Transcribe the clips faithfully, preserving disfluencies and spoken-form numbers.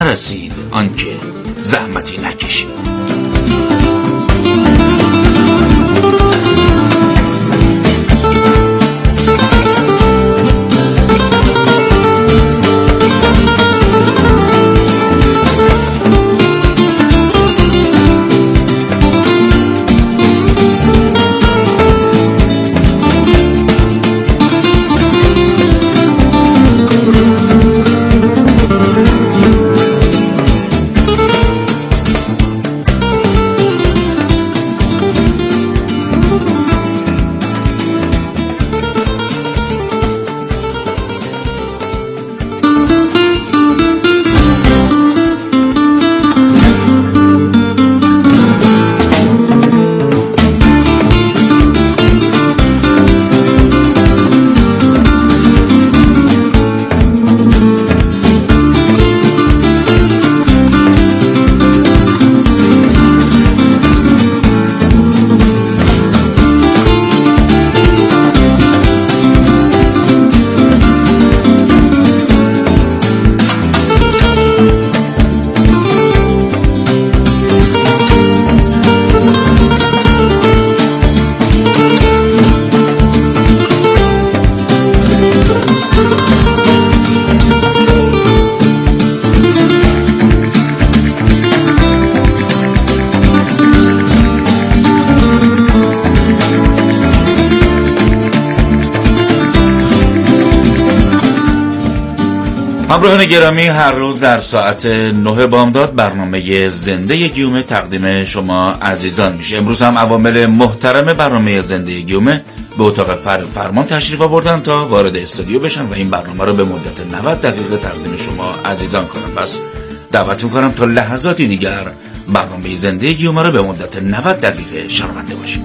رسید آنکه زحمتی نکشید. همراهان گرامی، هر روز در ساعت نه بامداد برنامه زنده گیومه تقدیم شما عزیزان میشه. امروز هم عوامل محترم برنامه زنده گیومه به اتاق فرمان تشریف آوردن تا وارد استودیو بشن و این برنامه رو به مدت نود دقیقه تقدیم شما عزیزان کنم. پس دعوت میکنم تا لحظاتی دیگر برنامه زنده گیومه رو به مدت نود دقیقه شنونده باشید.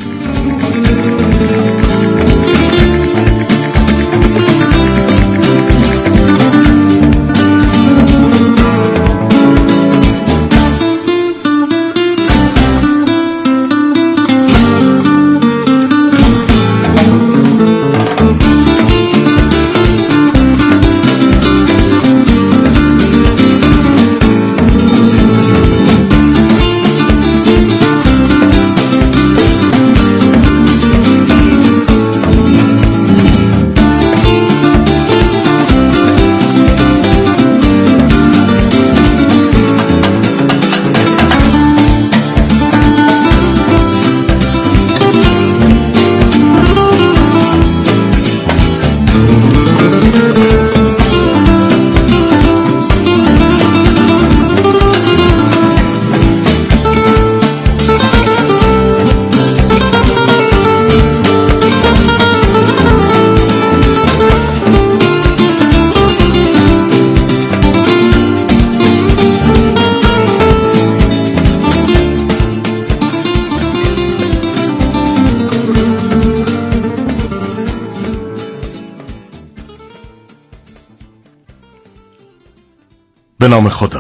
به نام خدا.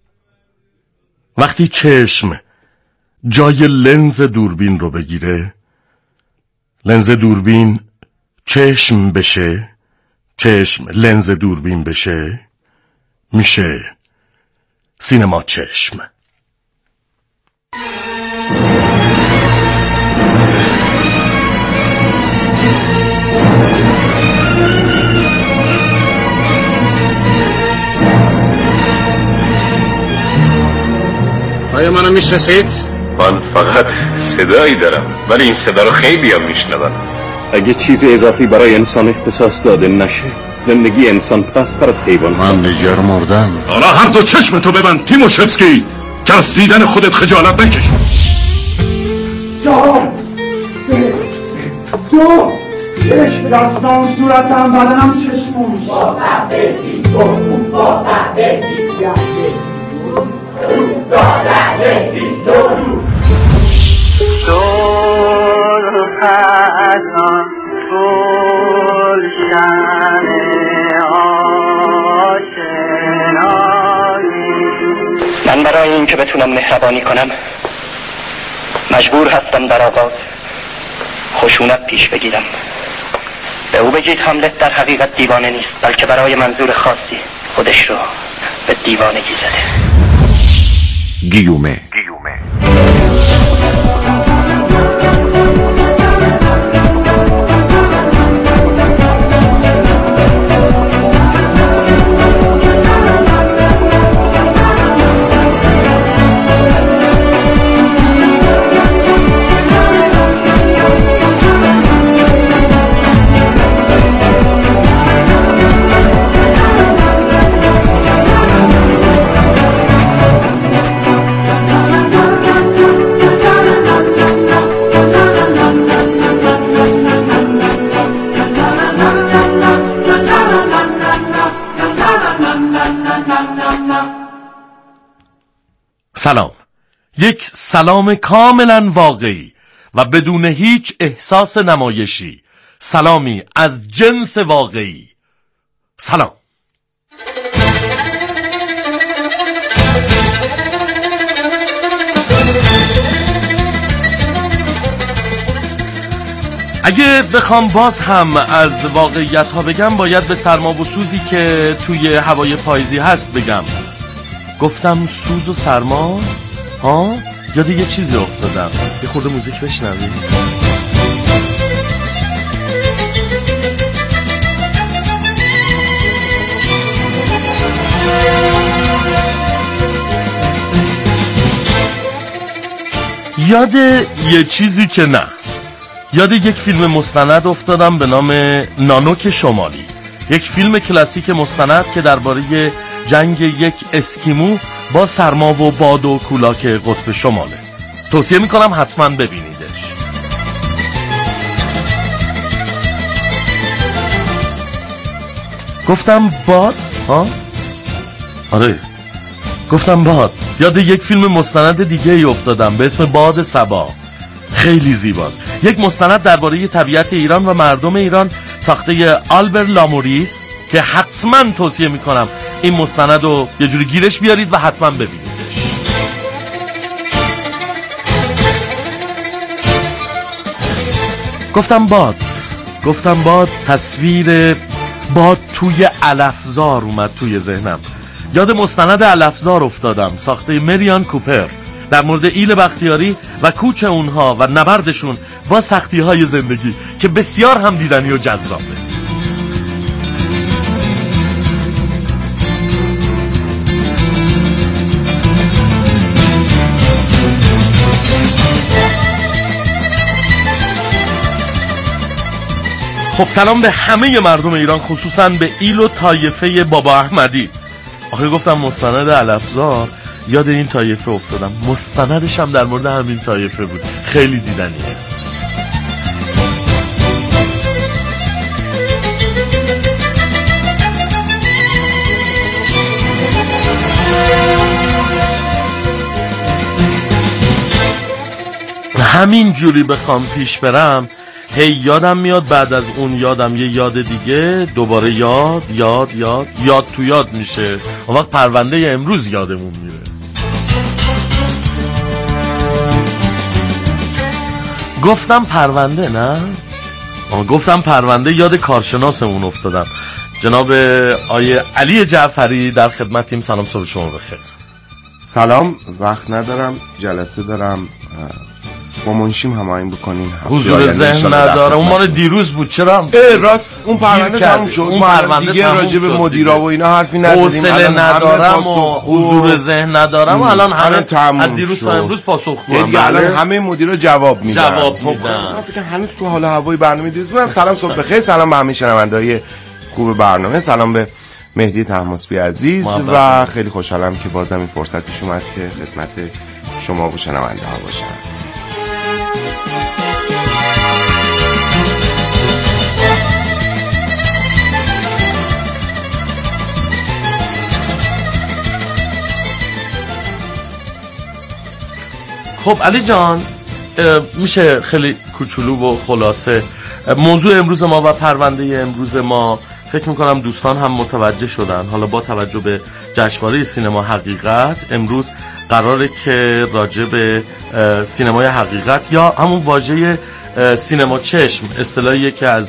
وقتی چشم جای لنز دوربین رو بگیره، لنز دوربین چشم بشه، چشم لنز دوربین بشه، میشه سینما چشم. آیا منو میشناسید؟ من فقط صدایی دارم، ولی این صدا رو خیلی هم میشنون. اگه چیز اضافی برای انسان اختصاص داده نشه، زندگی انسان پس‌تر از حیوان. من نگر مردم. حالا هر دو چشمتو ببند تیموشفسکی که از دیدن خودت خجالت نکش. چهار سه دو یک دستان صورتم بدنم چشمون با تبدیل دو با تبدیل جهده با تبدیل دو پسان گلشن آشنایی. من برای این که بتونم مهربانی کنم مجبور هستم در آغاز خشونت پیش بگیرم. به او بگید هملت در حقیقت دیوانه نیست، بلکه برای منظور خاصی خودش رو به دیوانگی زده. گیومه. سلام. یک سلام کاملا واقعی و بدون هیچ احساس نمایشی. سلامی از جنس واقعی. سلام. اگه بخوام باز هم از واقعیت ها بگم، باید به سرما و سوزی که توی هوای پاییزی هست بگم. گفتم سوز و سرما ها؟ یاد یه چیزی افتادم. یه خورده موزیک بشنویم. یاد یه چیزی که نه، یاد یک فیلم مستند افتادم به نام نانوک شمالی. یک فیلم کلاسیک مستند که درباره جنگ یک اسکیمو با سرما و باد و کولاک قطب شماله. توصیه میکنم حتما ببینیدش. گفتم باد؟ ها؟ آره گفتم باد. یاد یک فیلم مستند دیگه ای افتادم به اسم باد صبا. خیلی زیباست. یک مستند درباره طبیعت ایران و مردم ایران ساخته آلبر لاموریس که حتما توصیه میکنم این مستند رو یه جوری گیرش بیارید و حتما ببینیدش. گفتم باد گفتم باد تصویر باد توی علفزار اومد توی ذهنم. یاد مستند علفزار افتادم ساخته مریان کوپر در مورد ایل بختیاری و کوچ اونها و نبردشون با سختی های زندگی که بسیار هم دیدنی و جذابه. خب سلام به همه مردم ایران، خصوصا به ایل و طایفه بابا احمدی. آخه گفتم مستند علفزار، یاد این طایفه افتادم. مستندش هم در مورد همین طایفه بود. خیلی دیدنیه. همین جوری بخوام پیش برم هی یادم میاد، بعد از اون یادم یه یاد دیگه، دوباره یاد یاد یاد یاد تو یاد میشه. اون وقت پرونده امروز یادمون میره. گفتم پرونده نه؟ گفتم پرونده. یاد کارشناسمون افتادم، جناب آیه علی جعفری در خدمتیم. سلام، صبح شما بخیر. سلام، وقت ندارم، جلسه دارم، با منشیم هماهنگ بکنیم. حضور ذهن نداره. اون مال دیروز بود. چرا؟ اه راست اون پرونده تموم شد. اون پرونده دیگه راجع به مدیرا و اینا حرفی نداریم. حوصله ندارم و حضور ذهن ندارم. الان همه از دیروز تا امروز پاسخگوام. الان همه مدیرا جواب میدن. جواب میدن. فکر هنوز تو حال هوای برنامه دیروز بودم. سلام، صبح بخیر. سلام به همه شنونده‌های خوب برنامه. سلام به مهدی طهماسبی عزیز و خیلی خوشحالم که بازم این فرصت پیش اومد که خدمت شما و شنونده‌ها باشم. خب علی جان، میشه خیلی کوچولو و خلاصه موضوع امروز ما و پرونده امروز ما؟ فکر میکنم دوستان هم متوجه شدن. حالا با توجه به جشنواره سینما حقیقت امروز قراره که راجع به سینمای حقیقت یا همون واژه سینما چشم، اصطلاحیه که از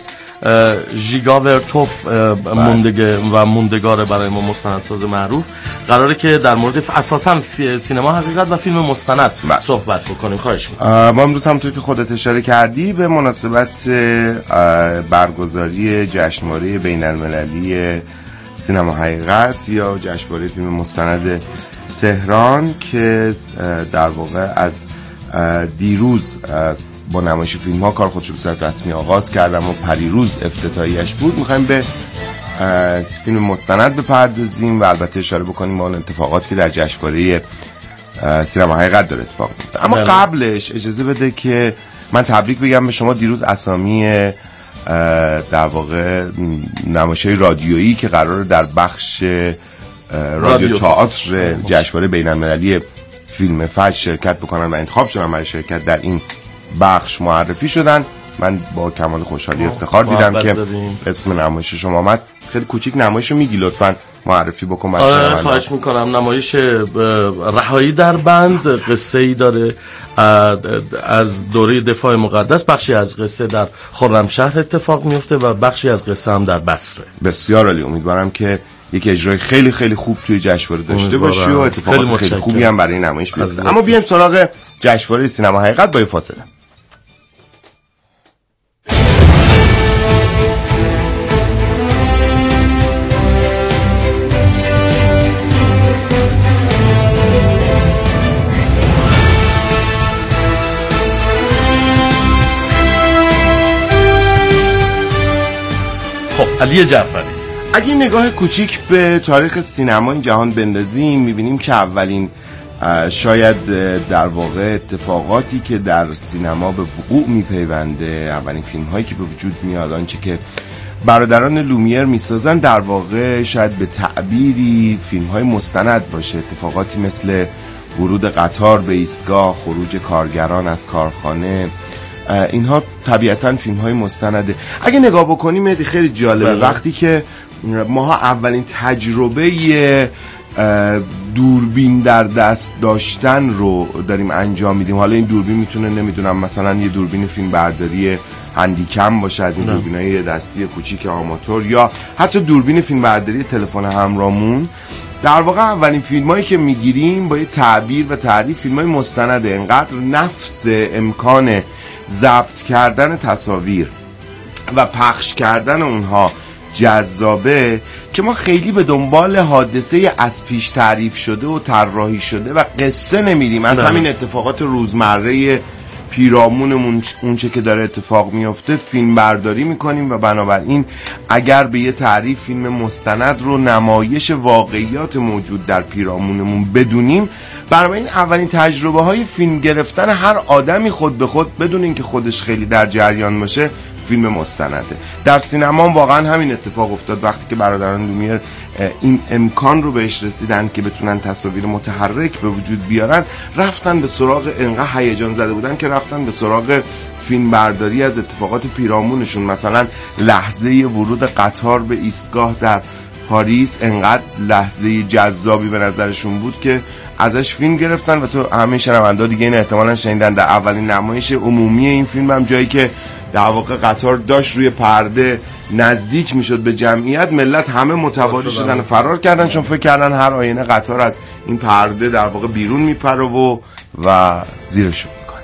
ژیگا ورتوف موندگه و موندگار برای ما مستندساز معروف، قراره که در مورد اساساً سینما حقیقت و فیلم مستند بله. صحبت بکنیم. خواهش می‌کنم. ما امروز همونطور که خودت اشاره کردی به مناسبت برگزاری جشنواره بین‌المللی سینما حقیقت یا جشنواره فیلم مستند تهران که در واقع از دیروز با نمایش فیلم ها کار خودش رو به صورت رسمی آغاز کردم و پریروز افتتاحیه‌اش بود، میخوایم به فیلم مستند بپردازیم و البته اشاره بکنیم به اون اتفاقاتی که در جشنواره سینما حقیقت داره اتفاق میفته. اما بله. قبلش اجازه بده که من تبریک بگم به شما. دیروز اسامی در واقع نمایش رادیویی که قراره در بخش رادیو تئاتر جشنواره بین‌المللی فیلم فجر شرکت بکنن و انتخاب شدن برای شرکت در این بخش معرفی شدن، من با کمال خوشحالی افتخار دیدم که دادیم. اسم نمایش شما هست. خیلی کوچیک نمایش رو میگی لطفاً معرفی بکن برای آره خواهش میکنم. نمایش رهایی در بند قصه ای داره از دوره دفاع مقدس، بخشی از قصه در خرمشهر اتفاق میفته و بخشی از قصه هم در بصره. بسیار عالی. امیدوارم که یک اجرای خیلی خیلی خوب توی جشنواره داشته باشی و اتفاقات خیلی, خیلی خوبی هم برای این نمایش بیفته. اما بیایم سراغ جشنواره سینما حقیقت با فاصله. خب علی جعفری، اگه نگاه کوچیک به تاریخ سینما این جهان بندازیم میبینیم که اولین شاید در واقع اتفاقاتی که در سینما به وقوع میپیونده، اولین فیلم هایی که به وجود میاد، آنچه که برادران لومیر میسازن در واقع شاید به تعبیری فیلم های مستند باشه. اتفاقاتی مثل ورود قطار به ایستگاه، خروج کارگران از کارخانه، اینها طبیعتاً فیلم های مستنده. اگه نگاه بکنیم خیلی جالبه بله. وقتی که ماها اولین تجربه دوربین در دست داشتن رو داریم انجام میدیم. حالا این دوربین میتونه نمیدونم مثلا یه دوربین فیلم برداری هندیکم باشه، از این دوربینای دستی کوچیک آماتور، یا حتی دوربین فیلم برداری تلفن همراهمون. در واقع اولین فیلمایی که میگیریم با یه تعبیر و تعریف فیلمای مستنده. انقدر نفس امکان ضبط کردن تصاویر و پخش کردن اونها جذابه که ما خیلی به دنبال حادثه از پیش تعریف شده و طراحی شده و قصه نمیریم. از همین اتفاقات روزمره پیرامونمون اونچه که داره اتفاق میفته فیلم برداری میکنیم و بنابراین اگر به یه تعریف فیلم مستند رو نمایش واقعیات موجود در پیرامونمون بدونیم، بنابراین اولین تجربه های فیلم گرفتن هر آدمی خود به خود بدون اینکه خودش خیلی در جریان باشه فیلم مستنده. در سینما واقعا همین اتفاق افتاد. وقتی که برادران لومیر این امکان رو بهش رسیدن که بتونن تصاویر متحرک به وجود بیارن، رفتن به سراغ، انقدر هیجان زده بودن که رفتن به سراغ فیلم برداری از اتفاقات پیرامونشون. مثلا لحظه ورود قطار به ایستگاه در پاریس انقدر لحظه جذابی به نظرشون بود که ازش فیلم گرفتن و تو همه شنوندا دیگه این احتمالاً شنیدن. در اولین نمایش عمومی این فیلم هم جایی که در واقع قطار داشت روی پرده نزدیک میشد به جمعیت، ملت همه متواری شدن و فرار کردن چون فکر کردن هر آینه قطار از این پرده در واقع بیرون میپره و و زیرشون میکنه.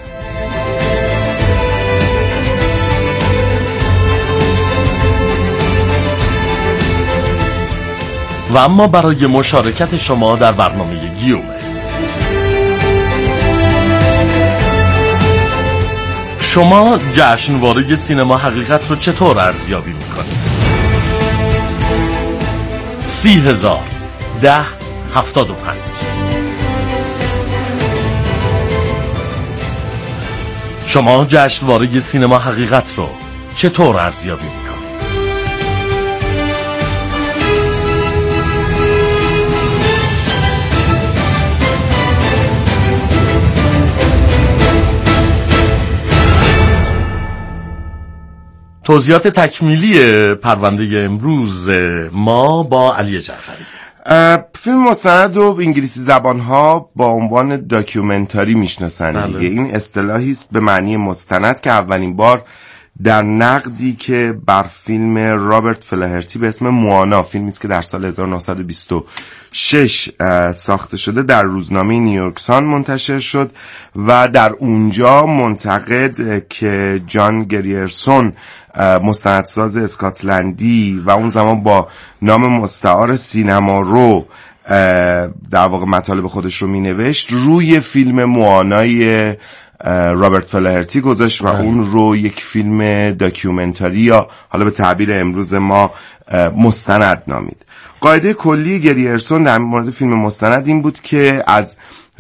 و اما برای مشارکت شما در برنامه گیومه، شما جشنواره سینما حقیقت رو چطور ارزیابی میکنید؟ سی هزار ده هفتاد و پنج. شما جشنواره سینما حقیقت رو چطور ارزیابی میکنید؟ توضیحات تکمیلی پرونده امروز ما با علی جعفری. فیلم مستند رو به انگلیسی زبان‌ها با عنوان داکیومنتاری میشناسن. دیگه این اصطلاحی است به معنی مستند که اولین بار در نقدی که بر فیلم رابرت فلاهرتی به اسم موانا، فیلمی است که در سال هزار و نهصد و بیست و شش ساخته شده، در روزنامه نیویورک سان منتشر شد و در اونجا منتقد که جان گریرسون مستندساز اسکاتلندی و اون زمان با نام مستعار سینما رو در واقع مطالب خودش رو می نوشت، روی فیلم موانای رابرت فلاهرتی گذاشت و اون رو یک فیلم داکیومنتاری یا حالا به تعبیر امروز ما مستند نامید. قاعده کلی گریرسون در مورد فیلم مستند این بود که از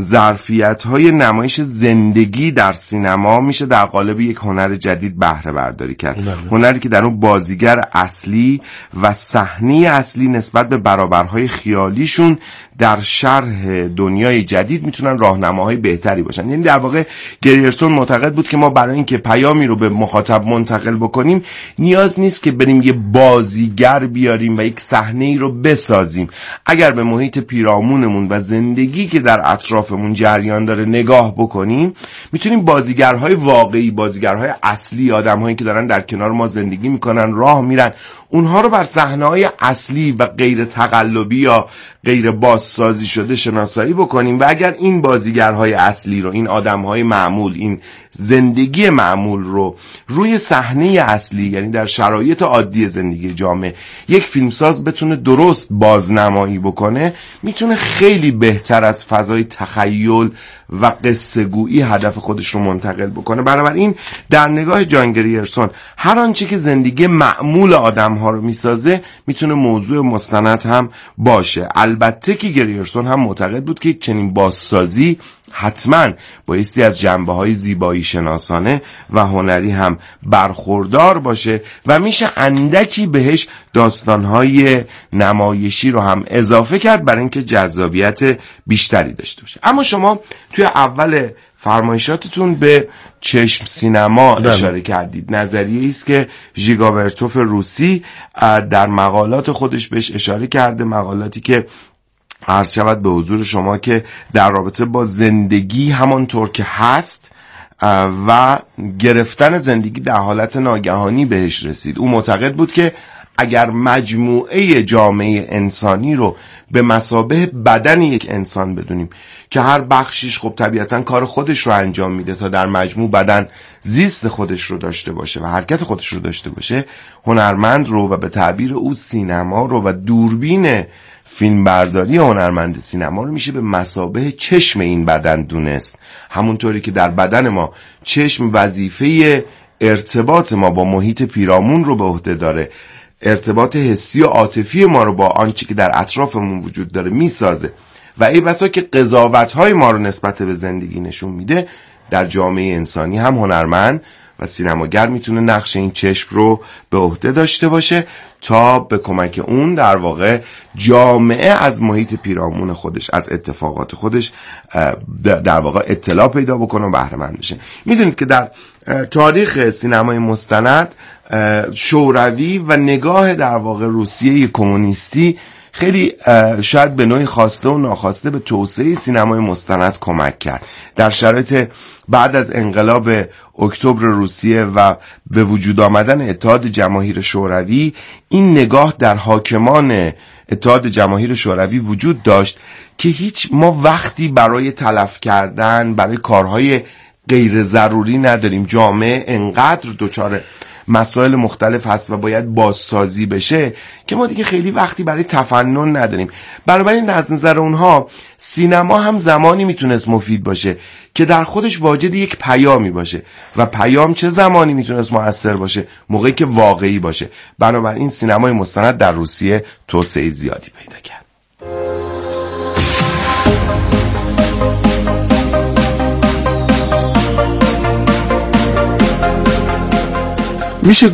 ظرفیت‌های نمایش زندگی در سینما میشه در قالب یک هنر جدید بهره برداری کرد. هنری که در اون بازیگر اصلی و صحنه اصلی نسبت به برابرهای خیالیشون در شرح دنیای جدید میتونن راهنماهای بهتری باشن. یعنی در واقع گریرسون معتقد بود که ما برای اینکه پیامی رو به مخاطب منتقل بکنیم نیاز نیست که بریم یه بازیگر بیاریم و یک صحنه‌ای رو بسازیم. اگر به محیط پیرامونمون و زندگی که در اطرافمون جریان داره نگاه بکنیم، میتونیم بازیگرهای واقعی، بازیگرهای اصلی، آدم‌هایی که دارن در کنار ما زندگی میکنن، راه میرن، اونها رو بر صحنه‌های اصلی و غیر تقلبی یا غیر بازسازی شده شناسایی بکنیم و اگر این بازیگرهای اصلی رو، این آدم‌های معمول، این زندگی معمول رو روی صحنه اصلی، یعنی در شرایط عادی زندگی جامعه، یک فیلمساز بتونه درست بازنمایی بکنه، میتونه خیلی بهتر از فضای تخیل و قصه گویی هدف خودش رو منتقل بکنه. بنابراین در نگاه جان گریرسون هر آنچه که زندگی معمول آدم‌ها رو میسازه میتونه موضوع مستند هم باشه. البته که گریرسون هم معتقد بود که چنین بازسازی حتما بایستی از جنبه‌های زیبایی شناسانه و هنری هم برخوردار باشه و میشه اندکی بهش داستان‌های نمایشی رو هم اضافه کرد برای اینکه جذابیت بیشتری داشته باشه. اما شما توی اول فرمایشاتتون به چشم سینما اشاره کردید. نظریه‌ای است که ژیگابرتوف روسی در مقالات خودش بهش اشاره کرده، مقالاتی که عرض شود به حضور شما که در رابطه با زندگی همانطور که هست و گرفتن زندگی در حالت ناگهانی بهش رسید. او معتقد بود که اگر مجموعه جامعه انسانی رو به مثابه بدن یک انسان بدونیم که هر بخشیش خب طبیعتاً کار خودش رو انجام میده تا در مجموع بدن زیست خودش رو داشته باشه و حرکت خودش رو داشته باشه، هنرمند رو و به تعبیر او سینما رو و دوربین فیلمبرداری هنرمند سینما رو میشه به مثابه چشم این بدن دونست. همونطوری که در بدن ما چشم وظیفه ارتباط ما با محیط پیرامون رو به عهده داره، ارتباط حسی و عاطفی ما رو با آنچه که در اطرافمون وجود داره میسازه و ای بسا که قضاوت‌های ما رو نسبت به زندگی نشون میده، در جامعه انسانی هم هنرمند و سینماگر میتونه نقش این چشم رو به عهده داشته باشه تا به کمک اون در واقع جامعه از محیط پیرامون خودش، از اتفاقات خودش در واقع اطلاع پیدا بکنه و بهره مند بشه. میدونید که در تاریخ سینمای مستند شوروی و نگاه در واقع روسیه کمونیستی خیلی شاید به نوعی خواسته و ناخواسته به توسعه سینمای مستند کمک کرد. در شرایط بعد از انقلاب اکتبر روسیه و به وجود آمدن اتحاد جماهیر شوروی، این نگاه در حاکمان اتحاد جماهیر شوروی وجود داشت که هیچ ما وقتی برای تلف کردن، برای کارهای غیر ضروری نداریم. جامعه انقدر دچار مسائل مختلف هست و باید بازسازی بشه که ما دیگه خیلی وقتی برای تفنن نداریم. بنابراین از نظر اونها سینما هم زمانی میتونست مفید باشه که در خودش واجد یک پیامی باشه و پیام چه زمانی میتونست مؤثر باشه؟ موقعی که واقعی باشه. بنابراین سینمای مستند در روسیه توسعه زیادی پیدا کرد. میشه گفت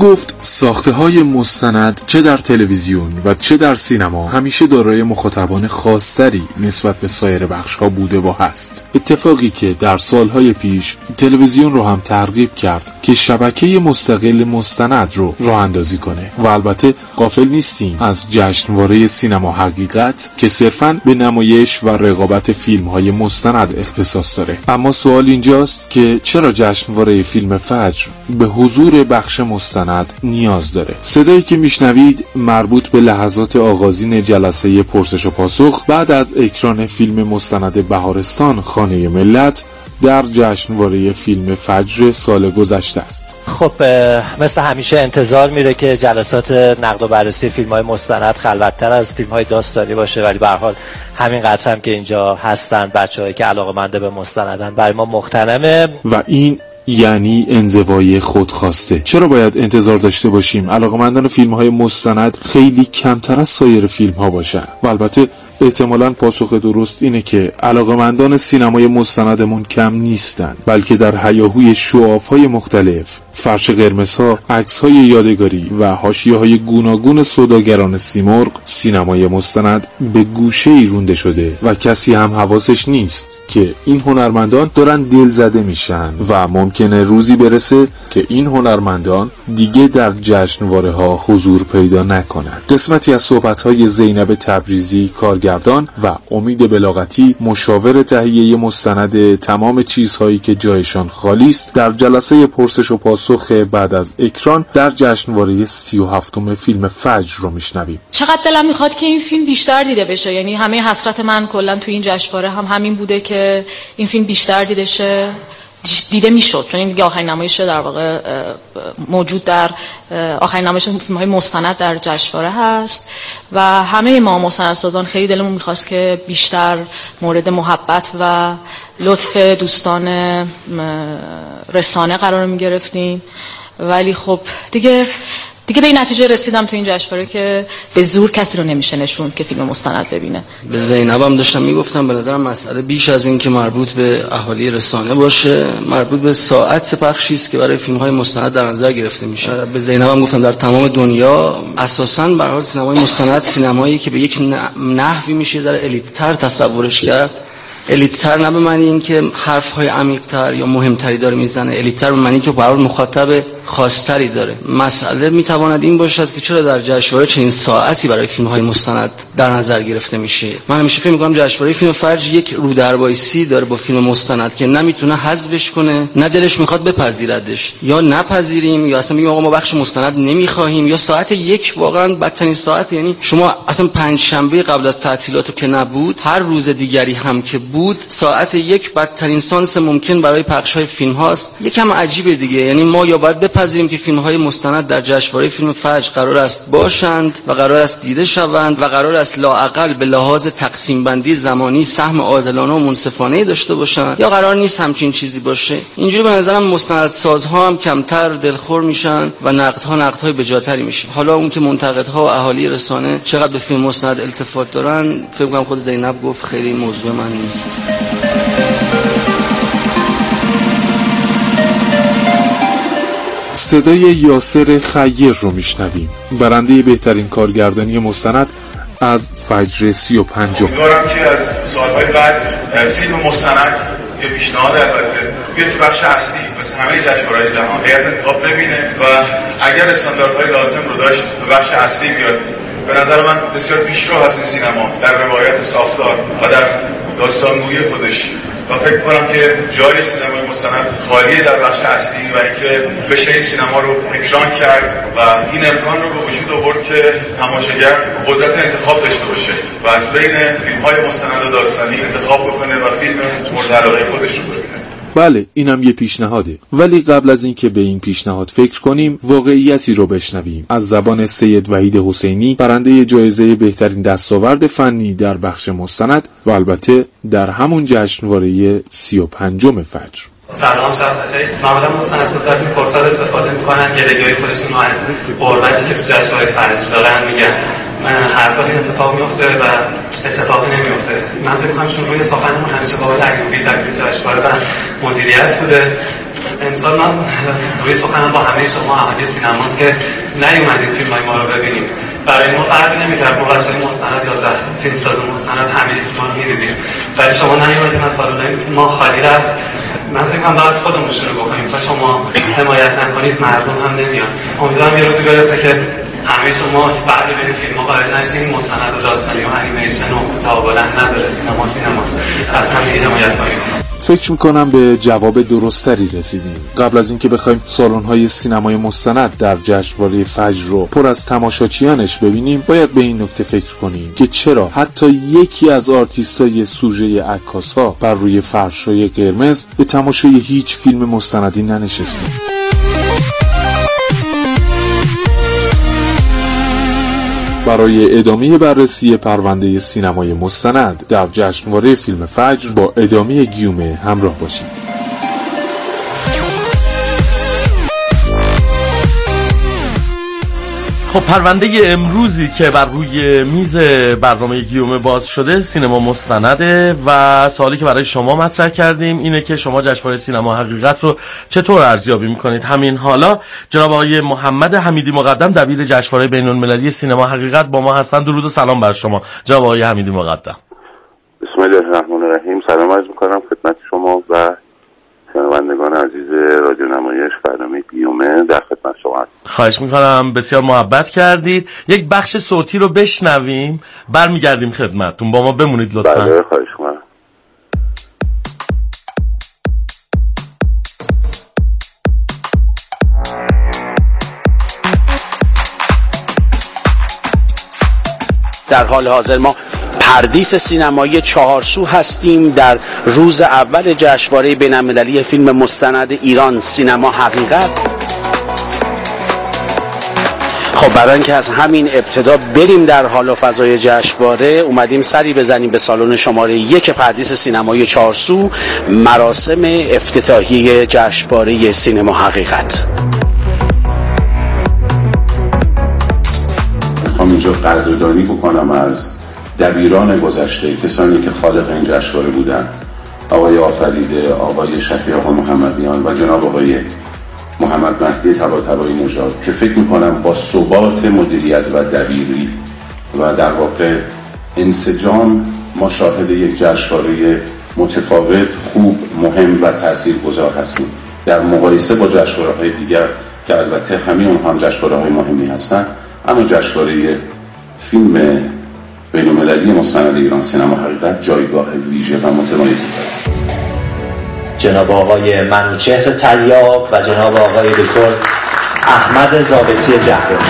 ساخته‌های مستند چه در تلویزیون و چه در سینما همیشه دارای مخاطبان خاص‌تری نسبت به سایر بخش‌ها بوده و هست. اتفاقی که در سالهای پیش تلویزیون رو هم ترغیب کرد که شبکه مستقل مستند رو راه اندازی کنه و البته غافل نیستیم از جشنواره سینما حقیقت که صرفاً به نمایش و رقابت فیلم‌های مستند اختصاص داره. اما سوال اینجاست که چرا جشنواره فیلم فجر به حضور بخش مستند نیاز داره؟ صدایی که میشنوید مربوط به لحظات آغازین جلسه پرسش و پاسخ بعد از اکران فیلم مستند بهارستان خانه ملت در جشنواره فیلم فجر سال گذشته است. خب مثل همیشه انتظار میره که جلسات نقد و بررسی فیلم‌های مستند خلوت‌تر از فیلم‌های داستانی باشه، ولی به هر حال همین قدر هم که اینجا هستن بچه‌هایی که علاقه‌مند به مستندن برای ما مغتنمه و این یعنی انزوای خودخواسته. چرا باید انتظار داشته باشیم علاقه‌مندان فیلم‌های مستند خیلی کمتر از سایر فیلم‌ها باشن؟ و البته احتمالاً پاسخ درست اینه که علاقه‌مندان سینمای مستندمون کم نیستن، بلکه در هیاهوی شعاف‌های مختلف، فرش قرمزها، عکس‌های یادگاری و حاشیه‌های گوناگون سوداگران سیمرغ، سینمای مستند به گوشه‌ای رونده شده و کسی هم حواسش نیست که این هنرمندان دارن دلزده میشن و ممکنه روزی برسه که این هنرمندان دیگه در جشنواره‌ها حضور پیدا نکنند. قسمتی از صحبت‌های زینب تبریزی کارگردان و امید بلاغتی مشاور تهیه مستند تمام چیزهایی که جایشان خالی است در جلسه پرسش و پاسخ بعد از اکران در جشنواره سی و هفتم فیلم فجر رو میشنویم. چقدر دلم میخواد که این فیلم بیشتر دیده بشه، یعنی همه حسرت من کلا تو این جشنواره هم همین بوده که این فیلم بیشتر دیده شه دیده میشد، چون این دیگه آخرین نمایش در واقع موجود در آخرین نمایش فیلم‌های مستند در جشنواره هست و همه ما مستندسازان خیلی دلمون می‌خواست که بیشتر مورد محبت و لطف دوستان رسانه قرار می‌گرفتیم، ولی خب دیگه دیگه به این نتیجه رسیدم تو این جشنواره که به زور کسی رو نمیشه نشون که فیلم مستند ببینه. به زینبم داشتم میگفتم به نظرم مسئله بیش از این که مربوط به اهالی رسانه باشه، مربوط به ساعت پخشی است که برای فیلم‌های مستند در نظر گرفته میشه. به زینبم گفتم در تمام دنیا اساساً به هر حال سینمای مستند سینمایی که به یک نحوی میشه ذره الیت‌تر تصورش کرد. الیت‌تر نه به معنی اینکه حرف‌های عمیق‌تر یا مهمتری داره میزنه، الیت‌تر به معنی که برای مخاطب خاص‌تری داره. مسئله میتواند این باشد که چرا در جشنواره چنین ساعتی برای فیلم‌های مستند در نظر گرفته میشه. من همیشه فکر می‌کنم جشنواره فیلم فجر یک رودربایسی داره با فیلم مستند که نمیتونه حذفش کنه، نه دلش میخواد بپذیردش، یا نپذیریم یا اصلا میگیم آقا ما بخش مستند نمیخواهیم، یا ساعت یک واقعا بدترین ساعت. یعنی شما اصلا پنج شنبه قبل از تعطیلات که نبود، هر روز دیگری هم که بود، ساعت یک بدترین سانس ممکن برای پخش‌های فیلم هاست. یکم عجیبه دیگه، یعنی ما یا باید بپذیریم که فیلم‌های مستند در جشنواره فیلم فجر قرار است باشند و قرار است دیده شوند و قرار است لااقل به لحاظ تقسیم بندی زمانی سهم عادلانه و منصفانه داشته باشند، یا قرار نیست همچین چیزی باشه. اینجوری به نظرم مستندسازها هم کمتر دلخور میشن و نقدها نقدهای بجاتری میشه. حالا اون که منتقدها و اهالی رسانه چقدر به فیلم مستند التفات دارن، فکر کنم خود زینب گفت خیلی موضوع من نیست. صدای یاسر خیر رو میشنویم، برنده بهترین کارگردانی مستند از فجر سی و پنجم. امیدوارم که از سالهای بعد فیلم مستند یا پیشنهاد البته بیاد تو بخش اصلی مثل همه جشنواره‌های جهان هیئت انتخاب ببینه و اگر استانداردهای لازم رو داشت به بخش اصلی بیاد. به نظر من بسیار پیشرو هست این سینما در روایت ساختار و در داستانگویی خودش و فکر کنم که جای سینمای مستند خالیه در بخش اصلی و اینکه بشه این سینما رو اکران کرد و این امکان رو به وجود آورد که تماشاگر قدرت انتخاب داشته باشه و از بین فیلم‌های مستند و داستانی انتخاب بکنه و فیلم مورد علاقه خودش رو ببینه. بله اینم یه پیشنهاده، ولی قبل از اینکه به این پیشنهاد فکر کنیم واقعیتی رو بشنویم از زبان سید وحید حسینی، برنده جایزه بهترین دستاورد فنی در بخش مستند و البته در همون جشنواره سی و پنجم فجر. سلام شب بخیر. معمولا مستندسازا از این فرصت استفاده میکنن گله‌گیری خودشون رو از حرمتی که تو جشنواره فجر دارن میگن. هر سال این اتفاق میفته و اتفاقی نمیفته. من فکر می‌کنم چون روی سخنمون همیشه بابا ایوبی دبیر جشنواره و مدیریت بوده، امسال من روی سخنم با همه شما اهالی سینماست که نیومدید فیلم‌های ما رو ببینیم. برای ما فرقی نمی‌کرد، ما بچه‌های مستند یازده فیلمساز مستند همه فیلم‌ها رو می‌دیدیم، ولی شما نیومدید. من سال‌های ما خالی رفت. من فکر کنم باید خودمون شروع بکنیم، تا شما حمایت نکنید مردم هم نمیان. امیدوارم یه روزی برسه که همه شما بعد ببینید فیلم‌ها وارد نشین، مستند و داستانی و انیمیشن و کوتاه بلند نداره، سینما سینماست، از هم دیگه حمایت کنید. فکر میکنم به جواب درستری رسیدیم. قبل از اینکه بخوایم سالن‌های سینمای مستند در جشنواره فجر رو پر از تماشاچیانش ببینیم، باید به این نکته فکر کنیم که چرا حتی یکی از آرتیستای سوژه عکاس‌ها بر روی فرش‌های قرمز به تماشای هیچ فیلم مستندی ننشستیم. برای ادامه بررسی پرونده سینمای مستند در جشنواره فیلم فجر با ادامه گیومه همراه باشید. خب پرونده امروزی که بر روی میز برنامه گیومه باز شده سینما مستنده و سوالی که برای شما مطرح کردیم اینه که شما جشنواره سینما حقیقت رو چطور ارزیابی میکنید؟ همین حالا جناب آقای محمد حمیدی مقدم دبیر جشنواره بین‌المللی سینما حقیقت با ما هستن. درود و سلام بر شما جناب آقای حمیدی مقدم. بسم الله الرحمن الرحیم. سلام عرض میکنم خدمت شما و شنوندگان عزیز رادیو نمایش برنامه گیومه. در خدمت شما هستم. خواهش میکنم، بسیار محبت کردید. یک بخش صوتی رو بشنویم برمیگردیم خدمتتون، با ما بمونید لطفاً. بله خواهش میکنم. در حال حاضر ما پردیس سینمایی چهارسو هستیم در روز اول جشنواره بین‌المللی فیلم مستند ایران سینما حقیقت. خب برای اینکه از همین ابتدا بریم در حال و فضای جشنواره، اومدیم سری بزنیم به سالن شماره یک پردیس سینمایی چهارسو، مراسم افتتاحیه جشنواره سینما حقیقت. میخوام اینجا قدردانی بکنم از دبیران گذشته، کسانی که خالق این جشنواره بودن، آقای آفریده، آقای شفیع آقا محمدیان و جناب آقای محمد مهدی طباطبایی نژاد که فکر میکنم با ثبات مدیریت و دبیری و در واقع انسجام ما شاهد یک جشنواره متفاوت، خوب، مهم و تاثیرگذار هستیم در مقایسه با جشنواره‌های دیگر که البته همه اونها هم جشنواره‌های مهمی هستن، اما جشنواره فیلم بین‌المللی مستند ایران سینما حقیقت جایگاه ویژه و متمایزی دارد. جناب آقای منوچهر تریاق و جناب آقای دکتر احمد ضابطی جهرمی.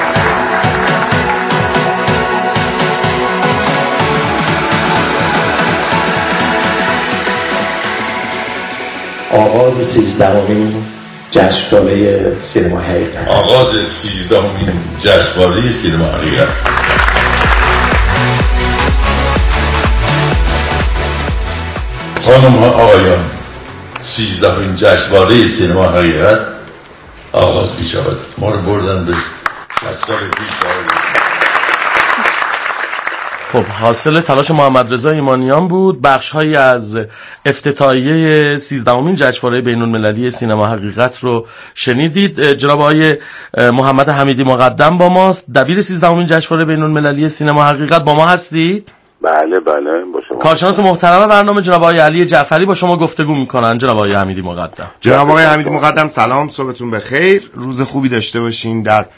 آغاز سیزدهمین جشنواره سینما حقیقت. آغاز سیزدهمین جشنواره سینما حقیقت. خانم ها آقایان، سیزدهمین جشنواره سینما حقیقت آغاز می شود. ما رو بردن به سال پیش. خب حاصل تلاش محمد رضا ایمانیان بود. بخش‌هایی از افتتاحیه سیزدهمین جشنواره بین‌المللی سینما حقیقت رو شنیدید. جناب آقای محمد حمیدی مقدم با ماست، دبیر سیزدهمین جشنواره بین‌المللی سینما حقیقت. با ما هستید؟ بله بله با شما. کارشناس محترم برنامه جناب آقای علی جعفری با شما گفتگو میکنن. جناب آقای حمیدی مقدم. جناب آقای حمیدی مقدم سلام، صبحتون بخیر، روز خوبی داشته باشین در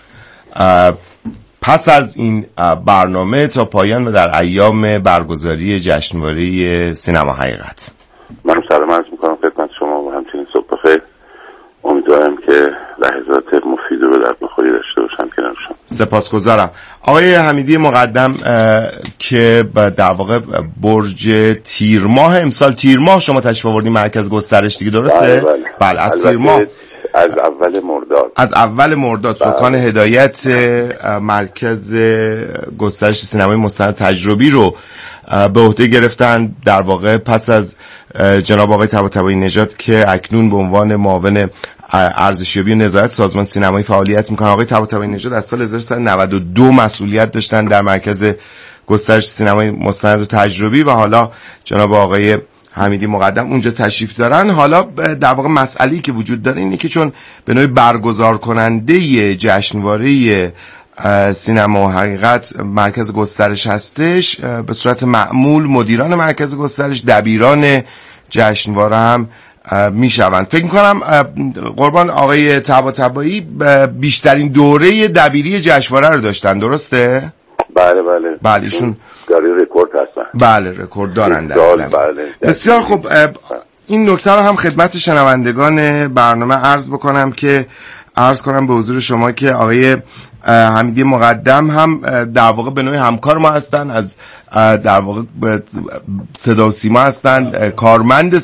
پس از این برنامه تا پایان و در ایام برگزاری جشنواره سینما حقیقت. منم سلام عرض میکنم خدمت شما و همچنین صبح بخیر. امیدوارم که لحظات مفید و به درد بخوری داشته باشم کنار شما. سپاسگزارم. آقای حمیدی مقدم که در واقع برج تیر ماه امسال تیر ماه شما تشریف آوردین مرکز گسترش دیگه، درسته؟ بله بله. بله از تیر ماه از اول مرداد از اول مرداد سکان هدایت مرکز گسترش سینمای مستند تجربی رو به عهده گرفتن، در واقع پس از جناب آقای طباطبایی نژاد که اکنون به عنوان معاون ارزشیابی و نظارت سازمان سینمایی فعالیت میکنن. آقای طباطبایی نژاد از سال هزار و سیصد و نود و دو مسئولیت داشتن در مرکز گسترش سینمای مستند و تجربی و حالا جناب آقای حمیدی مقدم اونجا تشریف دارن. حالا در واقع مسئله‌ای که وجود داره اینه که چون به نوعی برگزار کننده جشنواره سینما و حقیقت مرکز گسترش هستش، به صورت معمول مدیران مرکز گسترش دبیران جشنواره هم میشوند. فکر میکنم قربان آقای طباطبایی بیشترین دوره دبیری جشنواره رو داشتن، درسته؟ بله بله بله ایشون داره رکورد هستن. بله رکورد دارن در زمین. بله. بسیار خوب. این نکته رو هم خدمت شنوندگان برنامه عرض بکنم که عرض کنم به حضور شما که آقای حمیدی مقدم هم در واقع به نوعی همکار ما هستن، از در واقع صدا و سیما هستن، کارمند